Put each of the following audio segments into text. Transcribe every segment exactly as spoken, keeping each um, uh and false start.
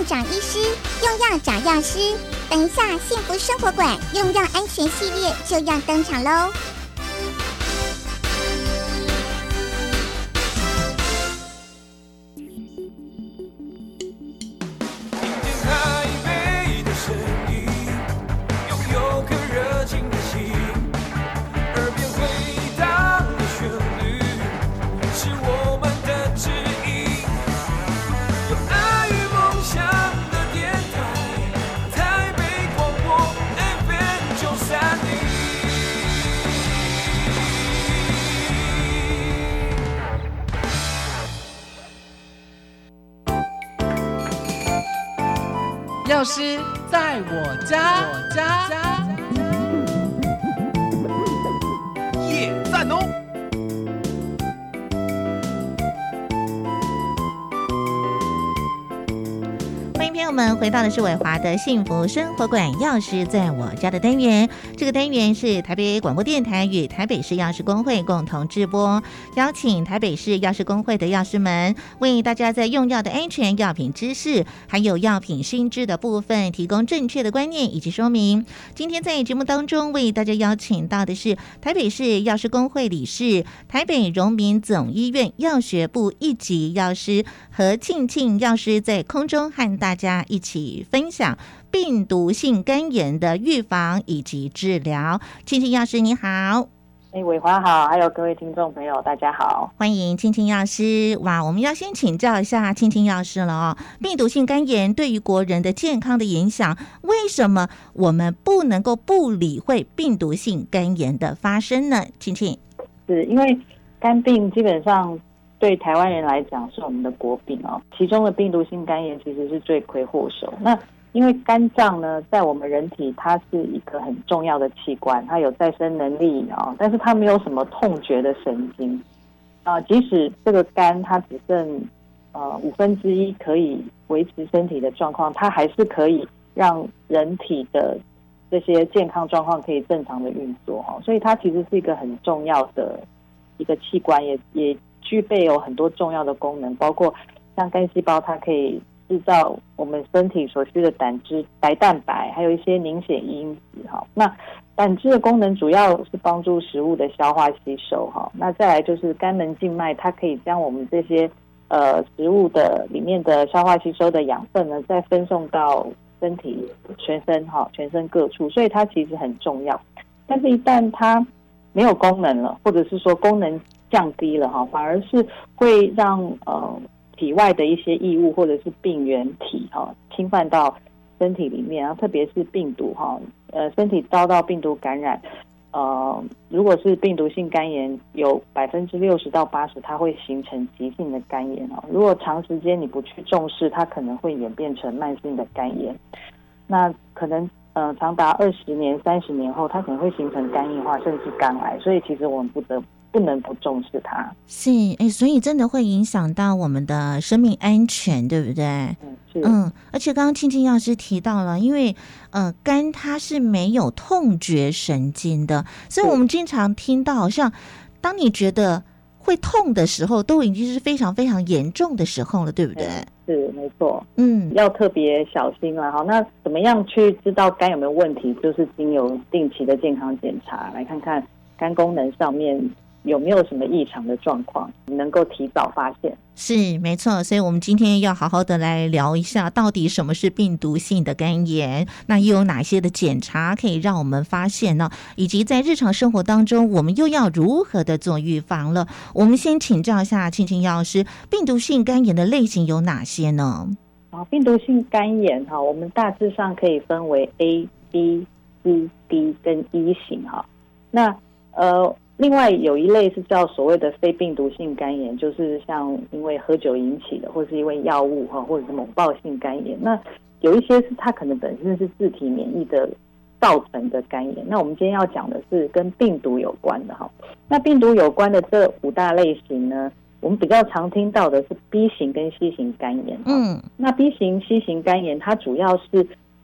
院长医师，用药找药师。等一下，幸福生活馆用药安全系列就要登场喽！ 药师在我家，我家耶赞哦！ 欢迎朋友们回到的是伟华的幸福生活馆，药师在我家的单元。这个单元是台北广播电台与台北市药师公会共同制播，邀请台北市药师公会的药师们为大家在用药的安全、药品知识还有药品新知的部分提供正确的观念以及说明。今天在节目当中为大家邀请到的是台北市药师公会理事、台北荣民总医院药学部一级药师何庆庆药师，在空中和大家一起分享病毒性肝炎的预防以及治疗。庆庆药师你好。 哎，伟华好，还有各位听众朋友大家好， 欢迎庆庆药师。哇，我们要先请教一下庆庆药师了哦，病毒性肝炎对于国人的健康的影响，为什么我们不能够不理会病毒性肝炎的发生呢？庆庆， 是因为肝病基本上对台湾人来讲是我们的国病哦，其中的病毒性肝炎其实是罪魁祸首。那因为肝脏呢，在我们人体它是一个很重要的器官，它有再生能力啊，但是它没有什么痛觉的神经啊。即使这个肝它只剩呃五分之一可以维持身体的状况，它还是可以让人体的这些健康状况可以正常的运作哈。所以它其实是一个很重要的一个器官，也也具备有很多重要的功能，包括像肝细胞，它可以制造我们身体所需的胆汁、白蛋白，还有一些凝血因子哈。那胆汁的功能主要是帮助食物的消化吸收哈。那再来就是肝门静脉，它可以将我们这些呃食物的里面的消化吸收的养分呢，再分送到身体全身哈，全身各处，所以它其实很重要。但是，一旦它没有功能了，或者是说功能降低了哈，反而是会让呃。体外的一些异物或者是病原体哈侵犯到身体里面，然后特别是病毒哈，呃，身体遭到病毒感染，呃，如果是病毒性肝炎，有百分之六十到八十，它会形成急性的肝炎哦。如果长时间你不去重视，它可能会演变成慢性的肝炎，那可能呃长达二十年、三十年后，它可能会形成肝硬化，甚至肝癌。所以其实我们不得不能不重视它。 是，哎，所以真的会影响到我们的生命安全，对不对？ 嗯，是。 嗯，而且刚刚庆庆药师提到了，因为呃肝它是没有痛觉神经的，所以我们经常听到，好像当你觉得会痛的时候，都已经是非常非常严重的时候了，对不对？ 嗯、是，没错。 嗯， 要特别小心了哈。那怎么样去知道肝有没有问题？就是经由定期的健康检查，来看看肝功能上面有没有什么异常的状况，能够提早发现。 是，没错。所以我们今天要好好的来聊一下，到底什么是病毒性的肝炎，那又有哪些的检查可以让我们发现呢？以及在日常生活当中，我们又要如何的做预防了？我们先请教一下庆庆药师，病毒性肝炎的类型有哪些呢？ 啊，病毒性肝炎哈，我们大致上可以分为 A、B、C、D 跟 E 型哈。那呃。另外有一类是叫所谓的非病毒性肝炎，就是像因为喝酒引起的，或是因为药物或者是猛暴性肝炎。那有一些是它可能本身是自体免疫的造成的肝炎。那我们今天要讲的是跟病毒有关的哈。那病毒有关的这五大类型呢，我们比较常听到的是 B 型跟 C 型肝炎。嗯，那 B 型、C 型肝炎它主要是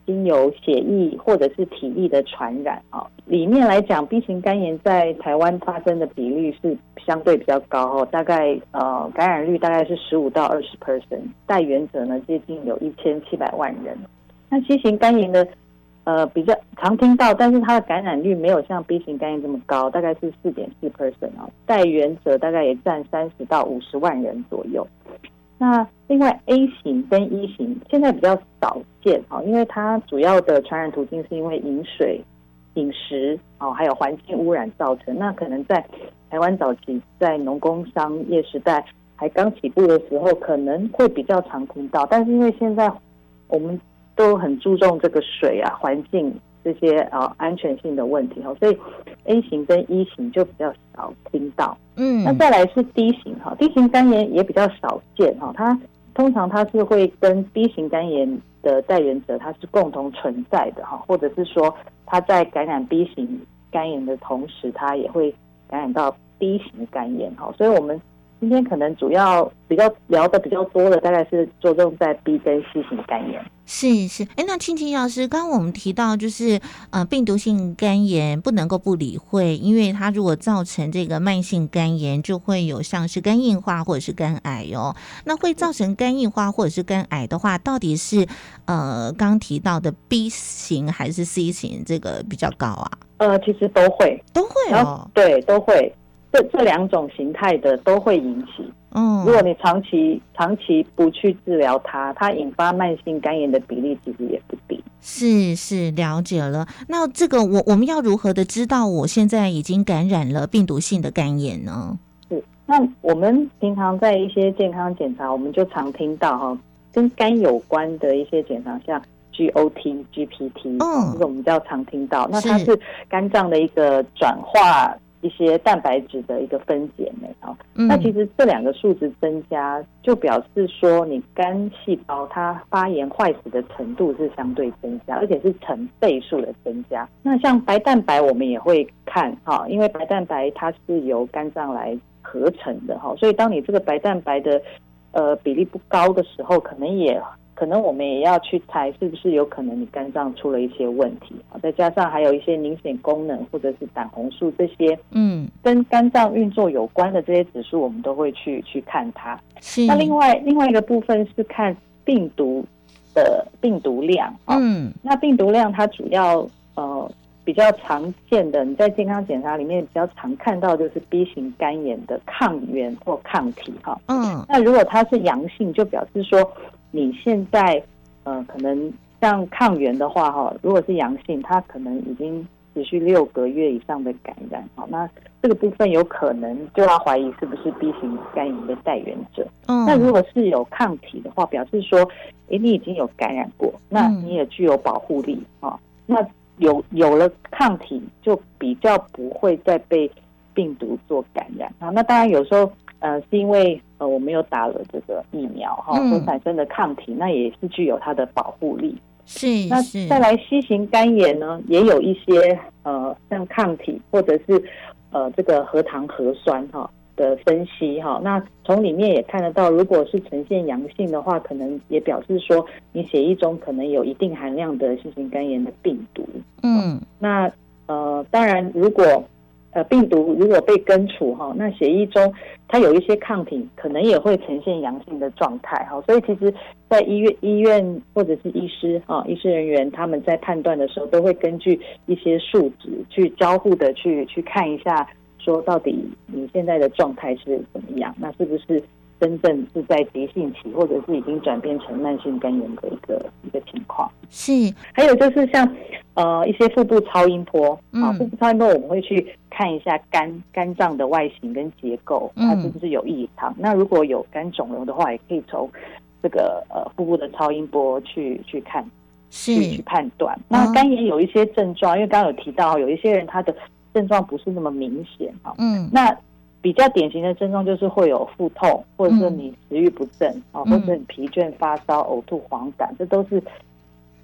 经由血液或者是体液的传染啊。里面来讲 B 型肝炎在台湾发生的比例是相对比较高哦，大概呃感染率大概是十五到二十 percent， 带原者呢接近有一千七百万人。那 C 型肝炎的呃比较常听到，但是它的感染率没有像 B 型肝炎这么高，大概是 四点四 percent 啊，带原者大概也占三十到五十万人左右。那另外 A 型跟 E 型现在比较少见，因为它主要的传染途径是因为饮水、饮食还有环境污染造成。那可能在台湾早期在农工商业时代还刚起步的时候可能会比较常听到，但是因为现在我们都很注重这个水啊、环境这些啊安全性的问题，所以 A 型跟 E 型就比较少听到。嗯，那再来是 D 型哈 ，D 型肝炎也比较少见哈，它通常它是会跟 B 型肝炎的带原者它是共同存在的哈，或者是说它在感染 B 型肝炎的同时，它也会感染到 D 型肝炎哈，所以我们今天可能主要比较聊的比较多的，大概是着重在 B 跟 C 型肝炎。 是是，哎，那青青药师，刚刚我们提到就是呃，病毒性肝炎不能够不理会，因为它如果造成这个慢性肝炎，就会有像是肝硬化或者是肝癌哦。那会造成肝硬化或者是肝癌的话，到底是呃刚提到的 B 型还是 C 型这个比较高啊？ 呃，其实都会， 都会哦， 对，都会。这这两种形态的都会引起。嗯，如果你长期长期不去治疗它，它引发慢性肝炎的比例其实也不低。 是是，了解了。那这个我我们要如何的知道我现在已经感染了病毒性的肝炎呢？ 是，那我们平常在一些健康检查，我们就常听到哈，跟肝有关的一些检查，像 G O T、G P T， 嗯，这个我们比较常听到。那它是肝脏的一个转化一些蛋白质的一个分解酶啊，那其实这两个数值增加，就表示说你肝细胞它发炎坏死的程度是相对增加，而且是成倍数的增加。那像白蛋白我们也会看哈，因为白蛋白它是由肝脏来合成的哈，所以当你这个白蛋白的呃比例不高的时候，可能也可能我们也要去猜是不是有可能你肝脏出了一些问题，再加上还有一些凝血功能或者是胆红素这些嗯跟肝脏运作有关的这些指数，我们都会去去看它。那另外另外一个部分是看病毒的病毒量，嗯，那病毒量它主要呃比较常见的，你在健康检查里面比较常看到就是 B 型肝炎的抗原或抗体哈，嗯，那如果它是阳性，就表示说你现在呃可能像抗原的话哈，如果是阳性，它可能已经持续六个月以上的感染，好，那这个部分有可能就要怀疑是不是 B 型肝炎的带原者。嗯，那如果是有抗体的话，表示说，哎，你已经有感染过，那你也具有保护力啊，那有有了抗体，就比较不会再被病毒做感染啊。那当然有时候呃是因为呃我们有打了这个疫苗哈所产生的抗体，那也是具有它的保护力。 是， 那再来 C 型肝炎呢，也有一些呃像抗体或者是呃这个核糖核酸哈的分析哈，那从里面也看得到，如果是呈现阳性的话，可能也表示说你血液中可能有一定含量的 C 型肝炎的病毒。嗯，那呃当然如果呃病毒如果被根除哈，那血液中它有一些抗体可能也会呈现阳性的状态哈，所以其实在医院医院或者是医师啊医师人员他们在判断的时候，都会根据一些数值去交互的去去看一下，说到底你现在的状态是怎么样，那是不是真正是在急性期，或者是已经转变成慢性肝炎的一个一个情况。 是， 还有就是像呃一些腹部超音波啊，腹部超音波我们会去看一下肝肝脏的外形跟结构，它是不是有异常。嗯、那如果有肝肿瘤的话，也可以从这个呃腹部的超音波去去看，去去判断。那肝炎有一些症状，因为刚刚有提到，有一些人他的症状不是那么明显啊，嗯，那比较典型的症状就是会有腹痛，或者是你食欲不振啊，嗯、或者你疲倦、发烧、呕吐、黄疸，这都是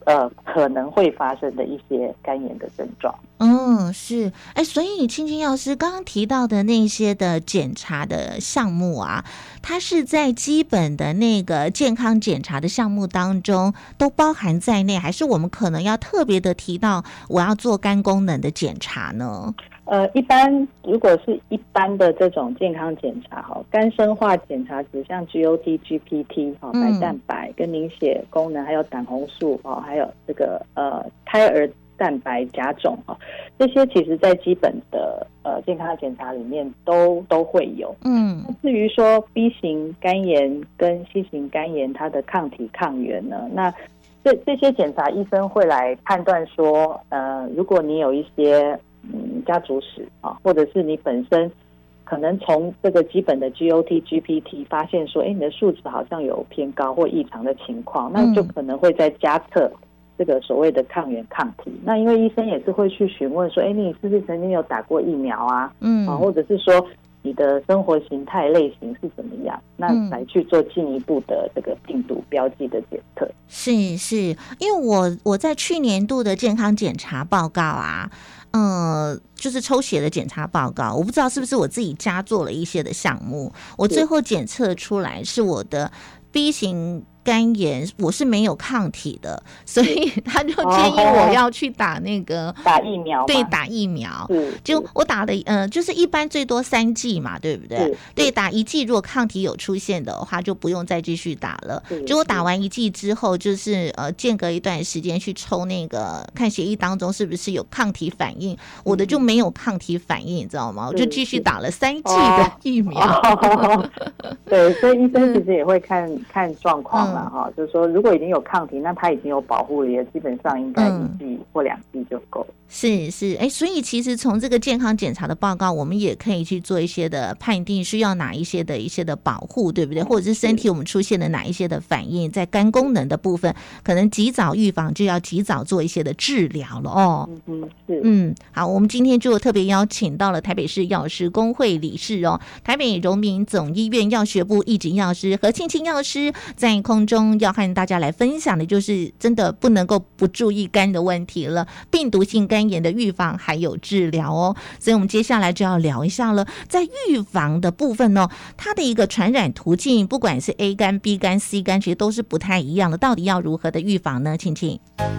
呃可能会发生的一些肝炎的症状。 嗯，是，哎，所以青青药师刚刚提到的那些的检查的项目啊，它是在基本的那个健康检查的项目当中都包含在内，还是我们可能要特别的提到我要做肝功能的检查呢？ 呃，一般如果是一般的这种健康检查哈，肝生化检查只像 G O T、G P T 哈，白蛋白跟凝血功能，还有胆红素哈，还有这个呃胎儿蛋白甲种哈，这些其实在基本的呃健康检查里面都都会有。嗯，至于说 B 型肝炎跟 C 型肝炎它的抗体抗原呢，那这这些检查医生会来判断说，呃，如果你有一些嗯家族史啊，或者是你本身可能从这个基本的 G O T、G P T 发现说，哎，你的数值好像有偏高或异常的情况，那就可能会再加测这个所谓的抗原抗体。那因为医生也是会去询问说，哎，你是不是曾经有打过疫苗啊？嗯，啊，或者是说你的生活形态类型是怎么样？那来去做进一步的这个病毒标记的检测。 是是，因为我我在去年度的健康检查报告啊。呃，就是抽血的检查报告，我不知道是不是我自己加做了一些的项目，我最后检测出来是我的 B 型肝炎，我是没有抗体的，所以他就建议我要去打那个、哦、 打疫苗， 对，打疫苗。就我打的，呃，就是一般最多三剂嘛，对不对？对，打一剂如果抗体有出现的话，就不用再继续打了。就我打完一剂之后，就是呃间隔一段时间去抽那个看血液当中是不是有抗体反应，我的就没有抗体反应，你知道吗？我就继续打了三剂的疫苗。 哦哦、对，所以医生其实也会看看状况。嗯、就是说如果已经有抗体，那它已经有保护了，也基本上应该一剂或两剂就够了。 是是，哎，所以其实从这个健康检查的报告，我们也可以去做一些的判定，需要哪一些的一些的保护，对不对？或者是身体我们出现了哪一些的反应，在肝功能的部分，可能及早预防就要及早做一些的治疗了哦。 嗯是， 嗯，好，我们今天就特别邀请到了台北市药师公会理事哦，台北荣民总医院药学部一级药师何庆庆药师，在空中要和大家来分享的就是真的不能够不注意肝的问题了，病毒性肝炎的预防还有治疗哦，所以我们接下来就要聊一下了。在预防的部分呢，它的一个传染途径，不管是 A 肝、B 肝、C 肝，其实都是不太一样的。到底要如何的预防呢？庆庆。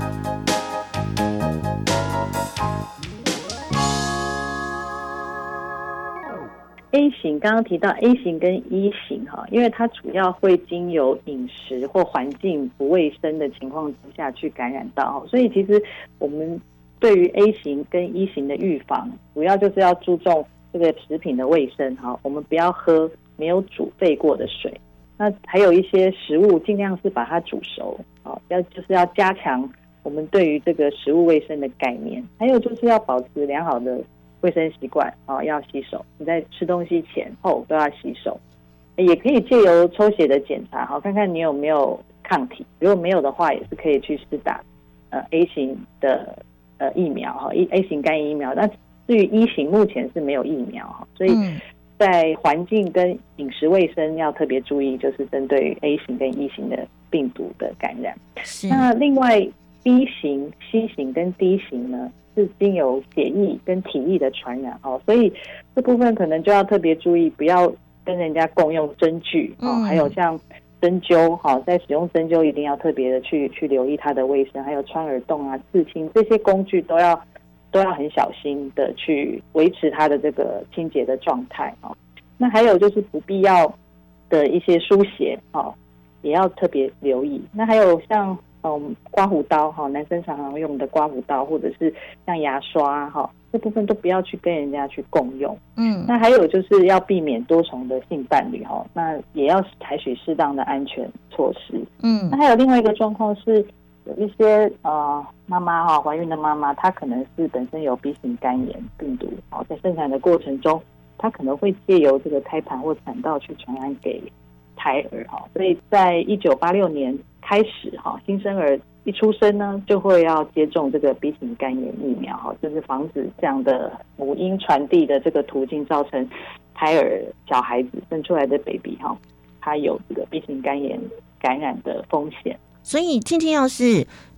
A 型刚刚提到 A 型跟 E 型哈，因为它主要会经由饮食或环境不卫生的情况之下去感染到，所以其实我们对于 A 型跟 E 型的预防，主要就是要注重这个食品的卫生哈，我们不要喝没有煮沸过的水，那还有一些食物尽量是把它煮熟，好，要就是要加强我们对于这个食物卫生的概念，还有就是要保持良好的卫生习惯，哦，要洗手，你在吃东西前后都要洗手，也可以借由抽血的检查，好，看看你有没有抗体，如果没有的话，也是可以去施打呃 A 型的呃疫苗哈 ，A 型肝炎疫苗。那至于 E 型，目前是没有疫苗哈，所以在环境跟饮食卫生要特别注意，就是针对于 A 型跟 E 型的病毒的感染。那另外 B 型、C 型跟 D 型呢？是经由血液跟体液的传染哦，所以这部分可能就要特别注意，不要跟人家共用针具哦，还有像针灸哈，在使用针灸一定要特别的去去留意它的卫生，还有穿耳洞啊、刺青这些工具都要都要很小心的去维持它的这个清洁的状态哦。那还有就是不必要的一些输血哦，也要特别留意。那还有像嗯，刮胡刀哈，男生常常用的刮胡刀，或者是像牙刷哈，这部分都不要去跟人家去共用。嗯，那还有就是要避免多重的性伴侣哈，那也要采取适当的安全措施。嗯，那还有另外一个状况是，有一些呃妈妈哈，怀孕的妈妈，她可能是本身有 B 型肝炎病毒，好，在生产的过程中，她可能会借由这个胎盘或产道去传染给胎儿哈，所以在一九八六年开始哈，新生儿一出生呢，就会要接种这个 B 型肝炎疫苗哈，就是防止这样的母婴传递的这个途径造成胎儿小孩子生出来的 baby 哈，他有这个 B 型肝炎感染的风险。 所以庆庆药师，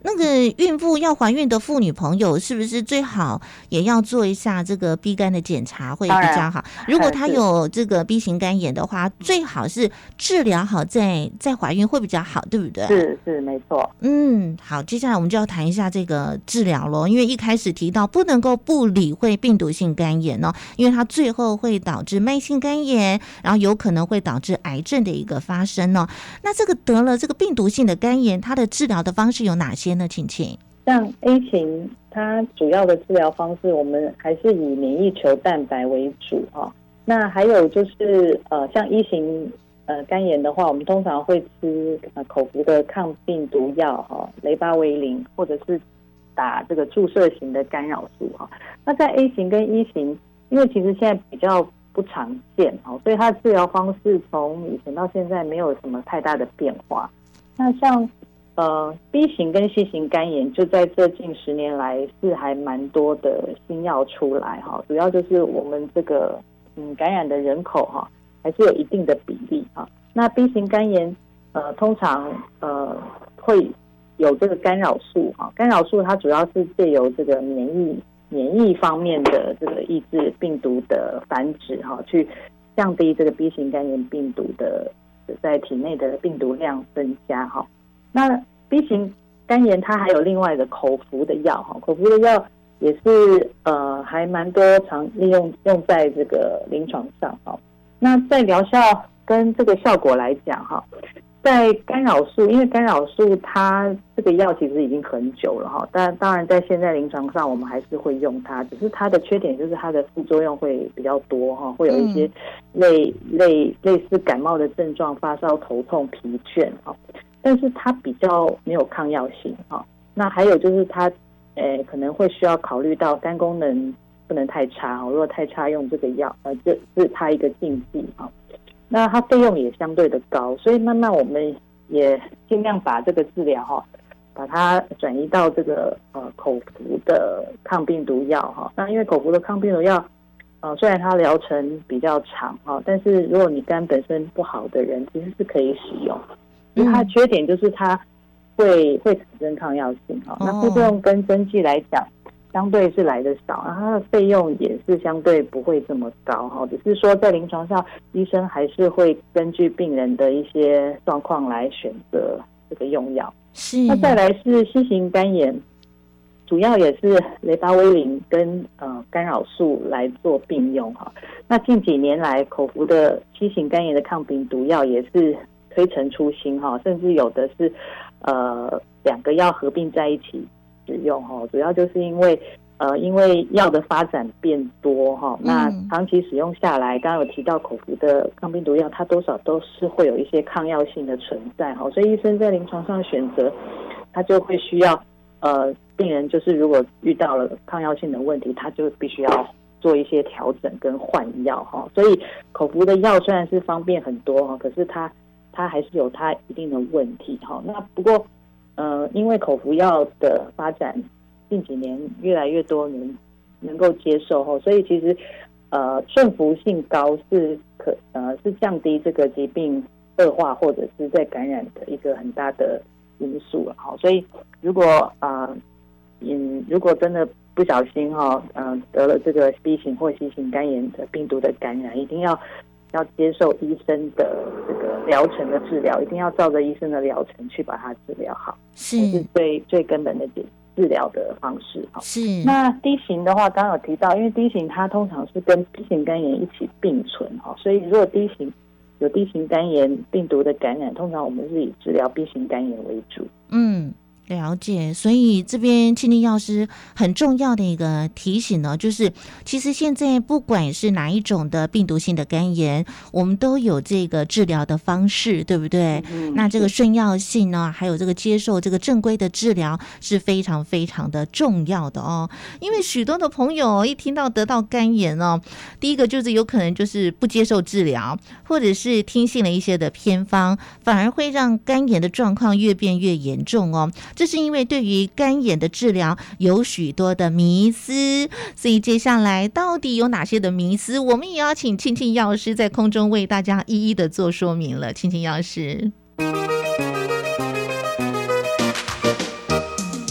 那个孕妇要怀孕的妇女朋友，是不是最好也要做一下这个 B 肝的检查会比较好？如果她有这个 B 型肝炎的话，最好是治疗好再再怀孕会比较好，对不对？ 是是没错。 嗯，好，接下来我们就要谈一下这个治疗咯，因为一开始提到不能够不理会病毒性肝炎哦，因为它最后会导致慢性肝炎，然后有可能会导致癌症的一个发生哦。那这个得了这个病毒性的肝炎，它的治疗的方式有哪些呢？请请。 像 A 型，它主要的治疗方式，我们还是以免疫球蛋白为主哈。那还有就是呃，像一型呃肝炎的话，我们通常会吃呃口服的抗病毒药哈，雷巴维林，或者是打这个注射型的干扰素哈。那在 A 型跟一型，因为其实现在比较不常见哈，所以它的治疗方式从以前到现在没有什么太大的变化。那像呃 B 型跟 C 型肝炎，就在这近十年来是还蛮多的新药出来哈，主要就是我们这个嗯感染的人口哈还是有一定的比例哈。那 B 型肝炎呃通常呃会有这个干扰素哈，干扰素它主要是借由这个免疫免疫方面的这个抑制病毒的繁殖哈，去降低这个 B 型肝炎病毒的在体内的病毒量增加哈。那 B 型肝炎它还有另外的口服的药哈，口服的药也是呃还蛮多常利用用在这个临床上哈。那在疗效跟这个效果来讲哈，在干扰素，因为干扰素它这个药其实已经很久了哈，但当然在现在临床上我们还是会用它，只是它的缺点就是它的副作用会比较多哈，会有一些类类类似感冒的症状，发烧、头痛、疲倦哈，但是它比较没有抗药性哈。那还有就是它，呃，可能会需要考虑到肝功能不能太差哈，如果太差用这个药，呃，这是它一个禁忌哈。那它费用也相对的高，所以慢慢我们也尽量把这个治疗哈，把它转移到这个呃口服的抗病毒药哈。那因为口服的抗病毒药，呃，虽然它疗程比较长哈，但是如果你肝本身不好的人，其实是可以使用。因为它的缺点就是它会会产生抗药性哈。那副作用跟针剂来讲，相对是来的少，然后它的费用也是相对不会这么高哈，只是说在临床上，医生还是会根据病人的一些状况来选择这个用药。 是。 那再来是 C 型肝炎，主要也是雷巴威林跟呃干扰素来做并用哈。那近几年来，口服的 C 型肝炎的抗病毒药也是推陈出新哈，甚至有的是呃两个药合并在一起使用哈，主要就是因为呃因为药的发展变多哈，那长期使用下来，刚刚有提到口服的抗病毒药，它多少都是会有一些抗药性的存在哈，所以医生在临床上选择，他就会需要呃病人就是如果遇到了抗药性的问题，他就必须要做一些调整跟换药哈，所以口服的药虽然是方便很多哈，可是它它还是有它一定的问题哈。那不过呃，因为口服药的发展近几年越来越多人能够接受哈，所以其实呃顺服性高是可呃是降低这个疾病恶化或者是在感染的一个很大的因素了哈。所以如果呃嗯如果真的不小心哈呃得了这个 B 型或 C 型肝炎的病毒的感染，一定要要接受医生的这个疗程的治疗，一定要照着医生的疗程去把它治疗好， 是这是最最根本的治疗的方式哈。 是。 那 D 型的话，刚刚有提到，因为 D 型它通常是跟 B 型肝炎一起并存哈，所以如果 D 型有 D 型肝炎病毒的感染，通常我们是以治疗 B 型肝炎为主。 嗯。了解，所以这边庆庆药师很重要的一个提醒呢，就是其实现在不管是哪一种的病毒性的肝炎，我们都有这个治疗的方式，对不对？嗯、那这个顺药性呢，还有这个接受这个正规的治疗是非常非常的重要的哦。因为许多的朋友一听到得到肝炎哦，第一个就是有可能就是不接受治疗，或者是听信了一些的偏方，反而会让肝炎的状况越变越严重哦。这是因为对于肝炎的治疗有许多的迷思，所以接下来到底有哪些的迷思，我们也要请庆庆药师在空中为大家一一的做说明了。庆庆药师，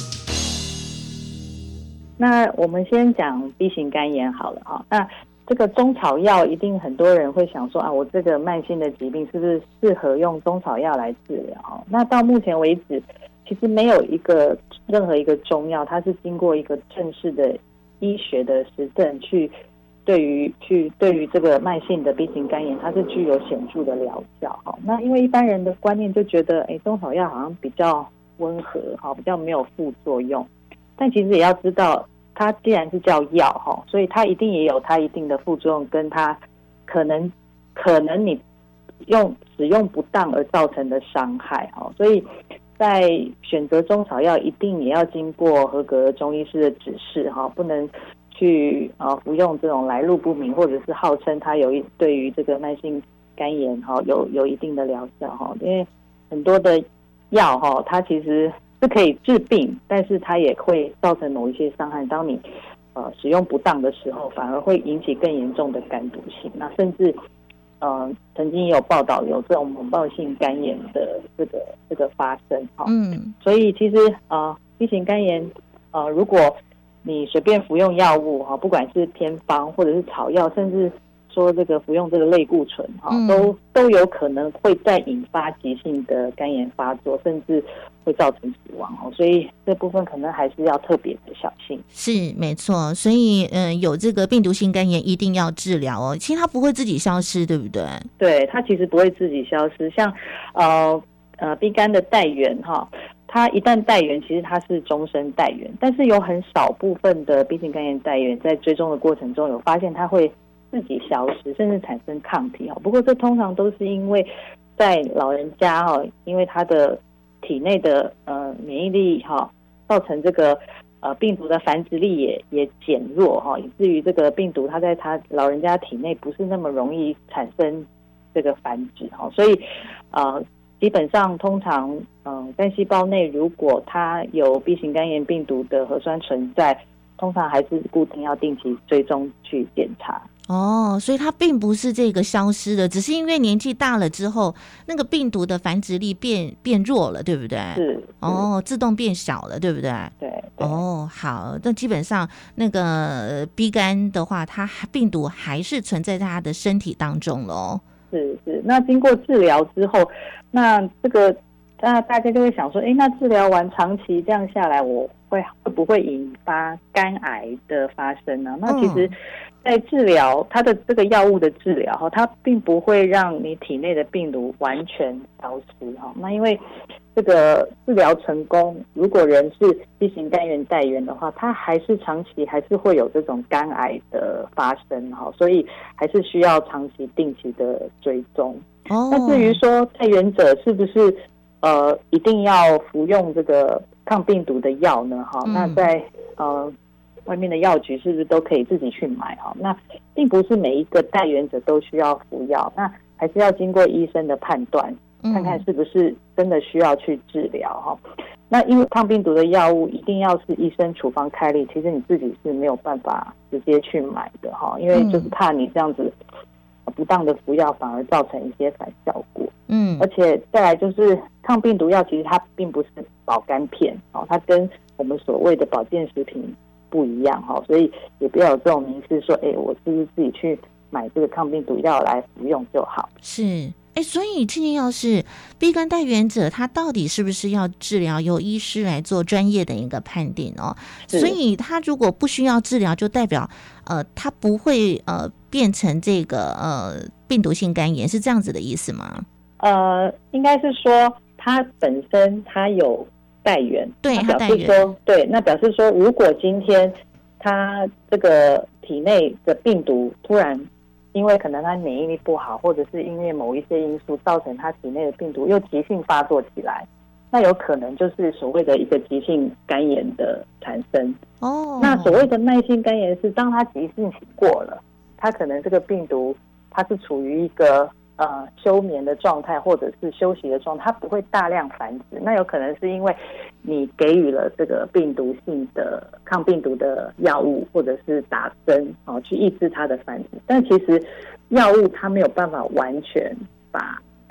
那我们先讲 B 型肝炎好了哈。那这个中草药一定很多人会想说啊，我这个慢性的疾病是不是适合用中草药来治疗？那到目前为止，其实没有一个任何一个中药，它是经过一个正式的医学的实证去对于去对于这个慢性的 B 型肝炎，它是具有显著的疗效。那因为一般人的观念就觉得，哎，中草药好像比较温和，比较没有副作用。但其实也要知道，它既然是叫药，所以它一定也有它一定的副作用，跟它可能可能你用使用不当而造成的伤害。所以在选择中草药，一定也要经过合格中医师的指示，不能去服用这种来路不明，或者是号称它有对于这个慢性肝炎有有一定的疗效。因为很多的药它其实是可以治病，但是它也会造成某一些伤害。当你呃使用不当的时候，反而会引起更严重的肝毒性。那甚至呃曾经也有报道有这种猛暴性肝炎的这个这个发生。嗯，所以其实呃 B 型肝炎呃如果你随便服用药物不管是偏方或者是草药，甚至说这个服用这个类固醇，嗯、都都有可能会再引发急性的肝炎发作，甚至会造成死亡。所以这部分可能还是要特别的小心。 是没错，所以嗯、呃，有这个病毒性肝炎一定要治疗哦。其实它不会自己消失，对不对？ 对，它其实不会自己消失。像呃呃 B 肝的带源哈。它一旦带源，其实它是终身带源，但是有很少部分的 B 型肝炎带源在追踪的过程中有发现它会自己消失，甚至产生抗体。不过这通常都是因为在老人家因为他的体内的呃免疫力造成这个呃病毒的繁殖力也也减弱，以至于这个病毒它在他老人家体内不是那么容易产生这个繁殖。所以呃基本上通常嗯肝细胞内如果它有 B 型肝炎病毒的核酸存在，通常还是固定要定期追踪去检查。 哦，所以它并不是这个消失的，只是因为年纪大了之后，那个病毒的繁殖力变变弱了，对不对？ 是。 哦，自动变小了，对不对？ 对。对哦，好，那基本上那个 B 肝的话，它病毒还是存在在它的身体当中咯。 是是，那经过治疗之后，那这个那大家就会想说，哎，那治疗完长期这样下来，我会会不会引发肝癌的发生呢？那其实在治疗它的这个药物的治疗，它并不会让你体内的病毒完全消失。那因为这个治疗成功，如果人是 B 型肝炎带源的话，它还是长期还是会有这种肝癌的发生，所以还是需要长期定期的追踪。哦、那至于说带源者是不是呃一定要服用这个抗病毒的药呢？哈、嗯，那在呃外面的药局是不是都可以自己去买？哈，那并不是每一个带源者都需要服药，那还是要经过医生的判断。看看是不是真的需要去治疗哈。那因为抗病毒的药物一定要是医生处方开立，其实你自己是没有办法直接去买的哈，因为就是怕你这样子不当的服药反而造成一些反效果。嗯，而且再来就是抗病毒药其实它并不是保肝片哦，它跟我们所谓的保健食品不一样哈，所以也不要有这种迷思说，哎，我是不是自己去买这个抗病毒药来服用就好？ 是。哎，所以庆庆要是 B 肝带源者，他到底是不是要治疗，由医师来做专业的一个判定哦？所以他如果不需要治疗，就代表呃他不会呃变成这个呃病毒性肝炎，是这样子的意思吗？ 呃，应该是说他本身他有带源， 对， 他表示说，对，那表示说，如果今天他这个体内的病毒突然因为可能他免疫力不好，或者是因为某一些因素造成他体内的病毒又急性发作起来，那有可能就是所谓的一个急性肝炎的产生。哦，那所谓的慢性肝炎是当他急性期过了，他可能这个病毒它是处于一个呃休眠的状态或者是休息的状态，它不会大量繁殖。那有可能是因为你给予了这个病毒性的抗病毒的药物，或者是打针、哦、去抑制它的繁殖，但其实药物它没有办法完全把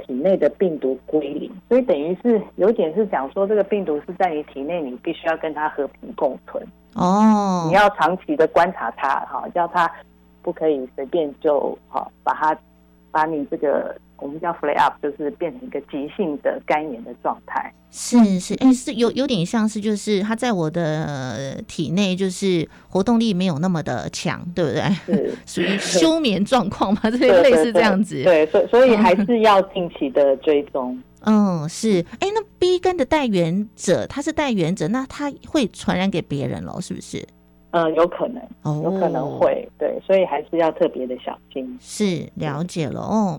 体内的病毒归零，所以等于是有点是讲说这个病毒是在你体内，你必须要跟它和平共存哦， 你要长期的观察它，哈，叫它不可以随便就哈把它把你这个我们叫 flare up， 就是变成一个急性的肝炎的状态。 是是，哎、欸，是有有点像是就是它在我的体内就是活动力没有那么的强，对不对？ 是属于休眠状况嘛，这类似这样子。 对，所以所以还是要定期的追踪。 嗯，是，哎、欸，那 B 肝的带原者，他是带原者，那他会传染给别人咯，是不是？ 呃，有可能， 哦， 有可能会，对，所以还是要特别的小心。 是，了解了哦。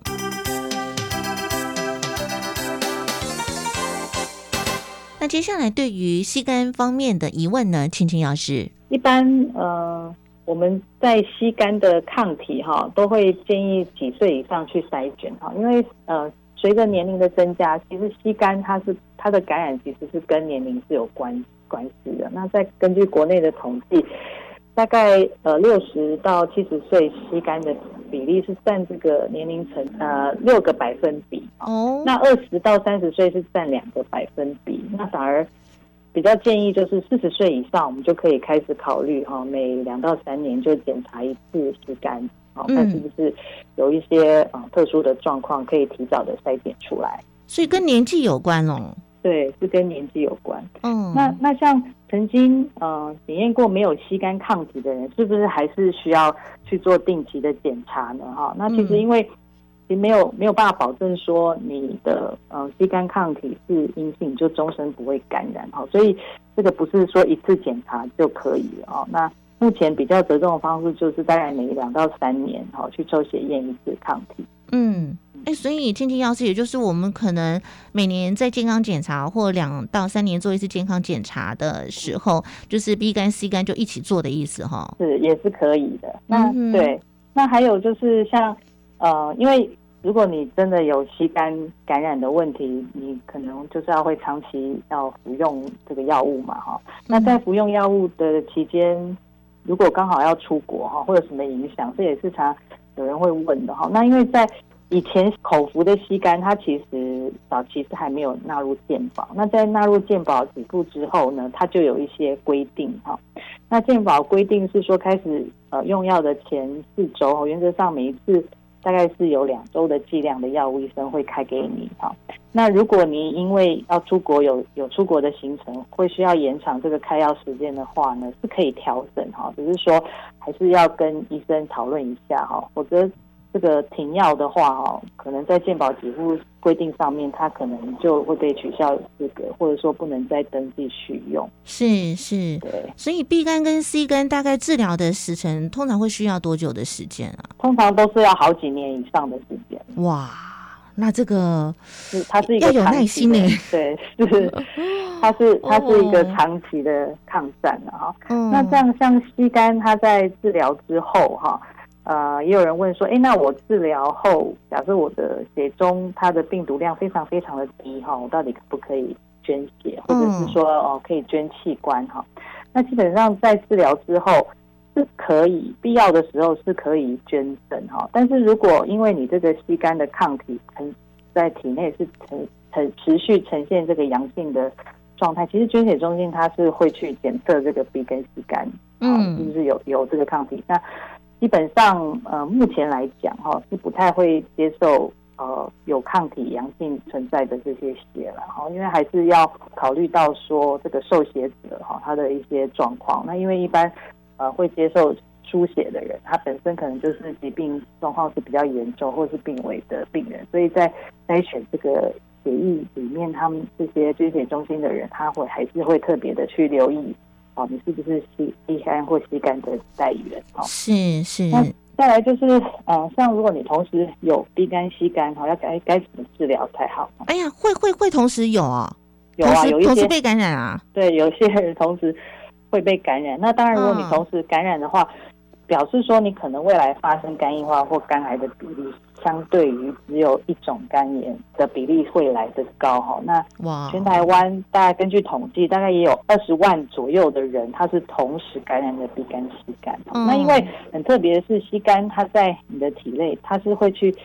那接下来对于吸肝方面的疑问呢，青青药师， 一般呃我们在吸肝的抗体哈，都会建议几岁以上去筛选哈，因为呃随着年龄的增加，其实吸肝它是它的感染其实是跟年龄是有关关系的。那再根据国内的统计，大概呃六十到七十岁吸肝的比例是占这个年龄层呃六个百分比哦，那二十到三十岁是占两个百分比，那反而比较建议就是四十岁以上，我们就可以开始考虑哈，每两到三年就检查一次吸肝，好，看是不是有一些啊、呃、特殊的状况可以提早的筛检出来。 所以跟年纪有关哦。 对，是跟年纪有关。 嗯， 那那像曾经呃检验过没有吸肝抗体的人，是不是还是需要去做定期的检查呢？哈，那其实因为其实没有没有办法保证说你的呃吸肝抗体是阴性就终身不会感染哈，所以这个不是说一次检查就可以了哦。那目前比较折中的方式就是大概每两到三年哈去抽血验一次抗体。 嗯。哎，所以青青药师，也就是我们可能每年在健康检查或两到三年做一次健康检查的时候，就是 B 肝 C 肝就一起做的意思哈。 是，也是可以的。那、 嗯、 对，那还有就是像呃，因为如果你真的有吸肝感染的问题，你可能就是要会长期要服用这个药物嘛哈。那在服用药物的期间，如果刚好要出国哈，会有什么影响？这也是常有人会问的哈。那因为在以前口服的吸肝，它其实早期是还没有纳入健保。那在纳入健保给付之后呢，它就有一些规定哈。那健保规定是说，开始呃用药的前四周，原则上每一次大概是有两周的剂量的药物，医生会开给你哈。那如果你因为要出国有有出国的行程，会需要延长这个开药时间的话呢，是可以调整哈，只是说还是要跟医生讨论一下哈，否则这个停药的话哦，可能在健保给付规定上面，它可能就会被取消资格，或者说不能再登记续用。 是是， 对。 所以 B 肝跟 C 肝大概治疗的时程通常会需要多久的时间啊？ 通常都是要好几年以上的时间。 哇，那这个是它是一个要有耐心呢。 对，是它是它是一个长期的抗战啊。 哦、 那这样像吸肝，它在治疗之后哈。呃，也有人问说，哎，那我治疗后，假设我的血中它的病毒量非常非常的低哈，我到底可不可以捐血，或者是说哦可以捐器官哈？那基本上在治疗之后是可以，必要的时候是可以捐赠哈。但是如果因为你这个吸肝的抗体呈在体内是呈呈持续呈现这个阳性的状态，其实捐血中心它是会去检测这个 B 跟 C 肝，嗯，是不是有有这个抗体？那基本上，呃，目前来讲，哈、哦，是不太会接受呃有抗体阳性存在的这些血了，哈，因为还是要考虑到说这个受血者哈、哦、他的一些状况。那因为一般呃会接受输血的人，他本身可能就是疾病状况是比较严重或是病危的病人，所以在筛选这个血液里面，他们这些捐血中心的人，他会还是会特别的去留意。哦，你是不是吸吸肝或吸肝的代源？哦， 是是。 那再来就是，呃，像如果你同时有 B 肝、吸肝，哈，要该该怎么治疗才好？ 哎呀，会会会同时有啊， 有啊，有一些同时被感染啊。 对，有些人同时会被感染。那当然，如果你同时感染的话，嗯、表示说你可能未来发生肝硬化或肝癌的比例，相对于只有一种肝炎的比例会来得高哈。那全台湾大概根据统计，大概也有二十万左右的人，他是同时感染的 B 肝、吸肝。嗯、那因为很特别的是，吸肝它在你的体内，它是会去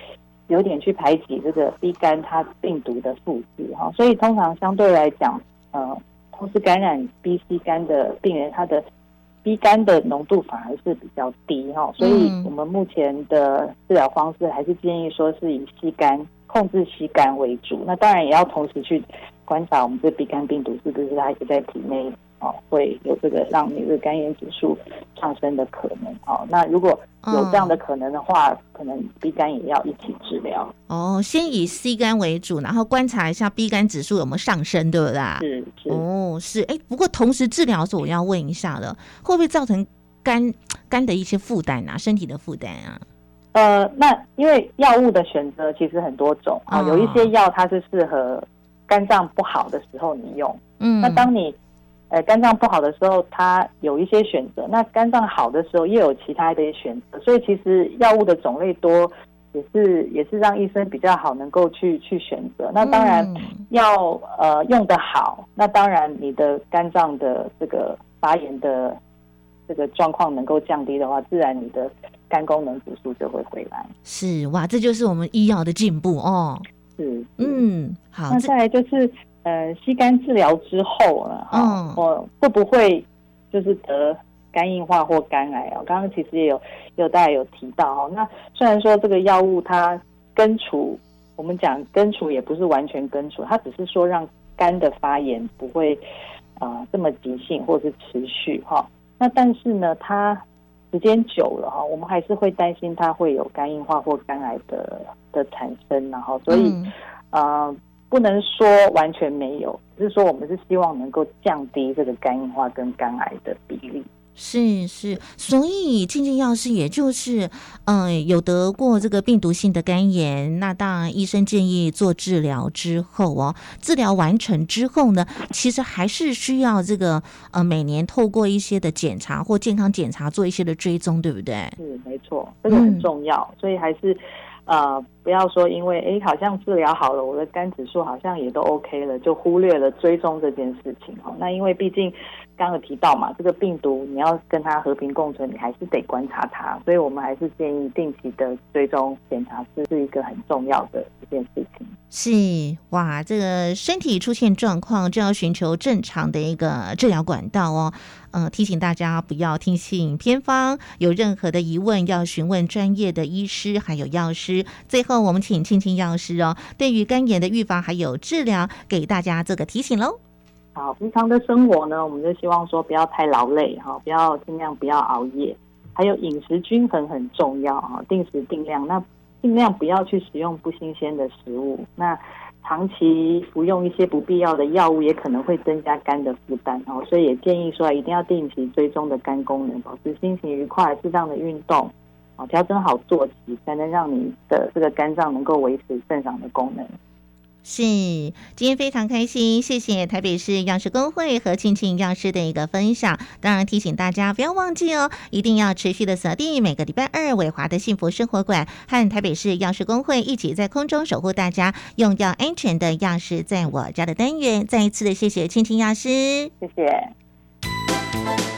有点去排挤这个 B 肝它病毒的复制哈，所以通常相对来讲，呃，同时感染 B、C 肝的病人，他的 B 肝的浓度反而是比较低哈，所以我们目前的治疗方式还是建议说是以 C 肝控制 C 肝为主，那当然也要同时去观察我们这 B 肝病毒是不是它也在体内哦，会有这个让你的肝炎指数上升的可能哦。那如果有这样的可能的话，嗯、可能 B 肝也要一起治疗。 哦，先以 C 肝为主，然后观察一下 B 肝指数有没有上升，对不对？ 是是哦，是哎。不过同时治疗的时候，我要问一下了，会不会造成肝肝的一些负担啊，身体的负担啊？ 呃，那因为药物的选择其实很多种啊、哦，有一些药它是适合肝脏不好的时候你用，嗯，那当你呃，肝脏不好的时候，它有一些选择；那肝脏好的时候，又有其他的选择。所以其实药物的种类多，也是也是让医生比较好能够去去选择。那当然要呃用得好，那当然你的肝脏的这个发炎的这个状况能够降低的话，自然你的肝功能指数就会回来。 是哇，这就是我们医药的进步哦。 是， 嗯，好。 那再来就是。呃，吸肝治疗之后呢，哈、哦，我会不会就是得肝硬化或肝癌啊？刚刚其实也有有大家有提到哈。那虽然说这个药物它根除，我们讲根除也不是完全根除，它只是说让肝的发炎不会啊、呃、这么急性或是持续哈。那但是呢，它时间久了哈，我们还是会担心它会有肝硬化或肝癌的的产生，然后所以啊。嗯呃不能说完全没有，只是说我们是希望能够降低这个肝硬化跟肝癌的比例。 是是，所以静静药师也就是嗯、呃、有得过这个病毒性的肝炎，那当然医生建议做治疗之后哦，治疗完成之后呢，其实还是需要这个呃每年透过一些的检查或健康检查做一些的追踪，对不对？ 是没错，这个很重要，嗯、所以还是。呃，不要说因为哎，好像治疗好了，我的肝指数好像也都 OK 了，就忽略了追踪这件事情哈。那因为毕竟刚刚有提到嘛，这个病毒你要跟它和平共存，你还是得观察它，所以我们还是建议定期的追踪检查是是一个很重要的一件事情。 是哇，这个身体出现状况就要寻求正常的一个治疗管道哦。呃，提醒大家不要听信偏方，有任何的疑问要询问专业的医师还有药师。最后，我们请庆庆药师哦，对于肝炎的预防还有治疗，给大家这个提醒喽。 好，平常的生活呢，我们就希望说不要太劳累哈，不要尽量不要熬夜，还有饮食均衡很重要哈，定时定量，那尽量不要去食用不新鲜的食物。那长期服用一些不必要的药物，也可能会增加肝的负担哦，所以也建议说一定要定期追踪的肝功能，保持心情愉快，适当的运动，哦，调整好作息，才能让你的这个肝脏能够维持正常的功能。 是，今天非常开心，谢谢台北市药师公会和庆庆药师的一个分享。当然提醒大家不要忘记哦，一定要持续的锁定每个礼拜二伟华的幸福生活馆和台北市药师公会一起在空中守护大家用药安全的药师在我家的单元。再一次的谢谢庆庆药师， 谢谢。